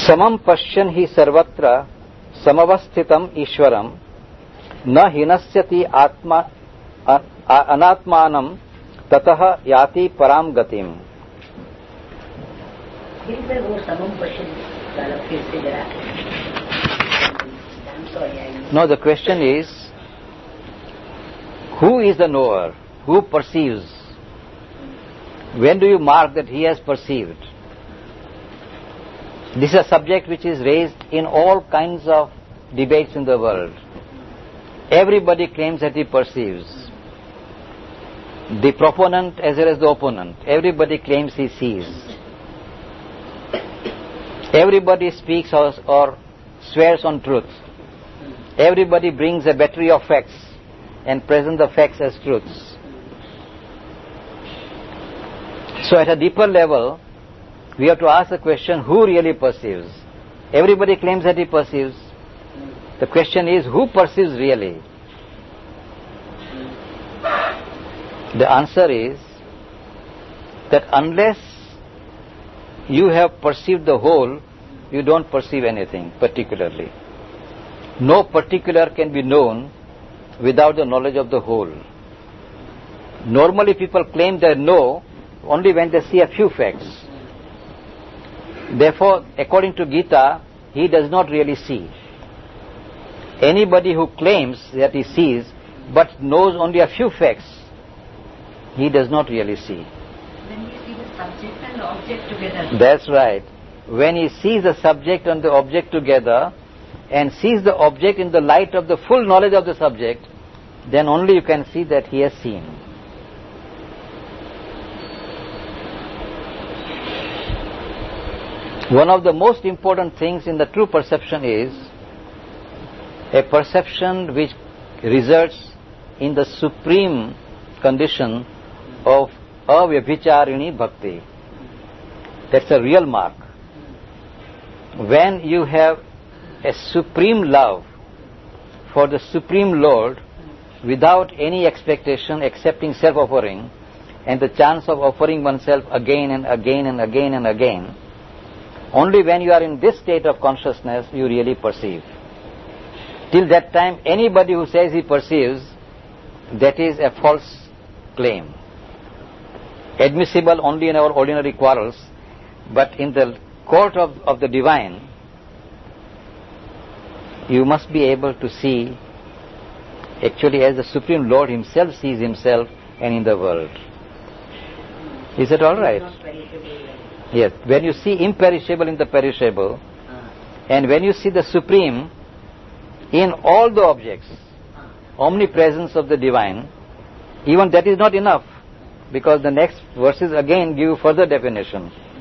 Samam pashyan hi sarvatra samavasthitam ishwaram na hinasyati atma anatmanam tatah yati param gatim. Now the question is, who is the knower? Who perceives? When do you mark that he has perceived? This is a subject which is raised in all kinds of debates in the world. Everybody claims that he perceives. The proponent as well as the opponent. Everybody claims he sees. Everybody speaks or swears on truth. Everybody brings a battery of facts and presents the facts as truths. So at a deeper level, we have to ask the question, who really perceives? Everybody claims that he perceives. The question is, who perceives really? The answer is that unless you have perceived the whole, you don't perceive anything particularly. No particular can be known without the knowledge of the whole. Normally people claim they know only when they see a few facts. Therefore, according to Gita, he does not really see. Anybody who claims that he sees but knows only a few facts, he does not really see. When he sees the subject and the object together. That's right. When he sees the subject and the object together and sees the object in the light of the full knowledge of the subject, then only you can see that he has seen. One of the most important things in the true perception is a perception which results in the supreme condition of avyabhicharini bhakti. That's a real mark. When you have a supreme love for the Supreme Lord without any expectation, accepting self-offering and the chance of offering oneself again and again and again and again, only when you are in this state of consciousness you really perceive. Till that time, anybody who says he perceives, that is a false claim. Admissible only in our ordinary quarrels, but in the court of the divine, you must be able to see actually as the Supreme Lord himself sees himself and in the world. Is it all right? Yes. When you see imperishable in the perishable, and when you see the Supreme in all the objects, omnipresence of the divine, even that is not enough, because the next verses again give further definition.